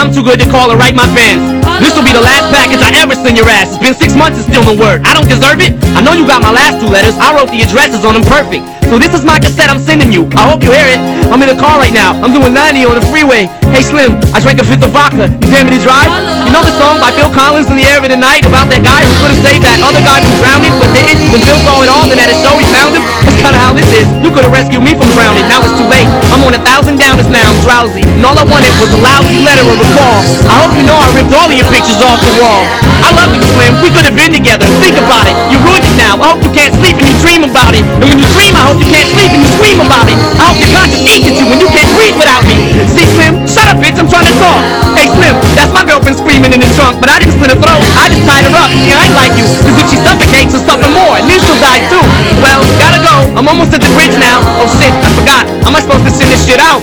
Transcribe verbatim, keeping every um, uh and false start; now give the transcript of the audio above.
I'm too good to call or write my fans. This will be the last package I ever send your ass. It's been six months and still no word. I don't deserve it. I know you got my last two letters. I wrote the addresses on them perfect. So this is my cassette I'm sending you. I hope you hear it. I'm in the car right now. I'm doing ninety on the freeway. Hey Slim, I drank a fifth of vodka. You dare me to drive? You know the song by Phil Collins in the air of the night about that guy who could have saved that other guy from drowning, but didn't? When Phil saw it all, then at a show he found him. That's kinda how this is. You could have rescued me from drowning. Now it's too late. I'm on a thousand downers now. I'm drowsy. And all I wanted was a lousy letter or a call. I hope you know I ripped all of your pictures off the wall. I love you, Slim. We could have been together. Think about it. You ruined it now. I hope you can't sleep and you dream about it. And when you dream, I hope you can't sleep and you scream about it. I hope your conscience eats at you when you can't breathe without me. See, Slim? Shut up, bitch. I'm trying to talk. Hey, Slim. That's my girlfriend screaming in the trunk, but I didn't slit her throat. I just tied her up. Yeah, I ain't like you. Cause if she suffocates, she'll suffer more. And then she'll die too. Well, gotta go. I'm almost at the bridge now. Oh shit, I forgot. How am I supposed to send this shit out?